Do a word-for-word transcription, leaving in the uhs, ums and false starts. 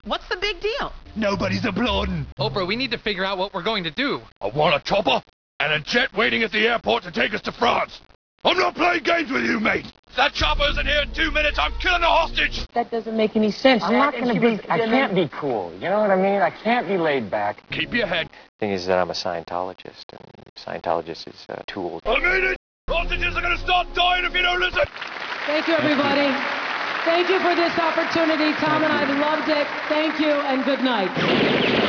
What's the big deal? Nobody's applauding. Oprah, we need to figure out what we're going to do. I want a chopper and a jet waiting at the airport to take us to France. I'm not playing games with you, mate. If that chopper isn't here in two minutes, I'm killing a hostage. That doesn't make any sense. I'm not going to be, I can't be cool. You know what I mean? I can't be laid back. Keep your head. Thing is that I'm a Scientologist, and Scientologist is a tool. I mean it. Hostages are going to start dying if you don't listen. Thank you, everybody. Thank you for this opportunity. Tom and I loved it. Thank you, and good night.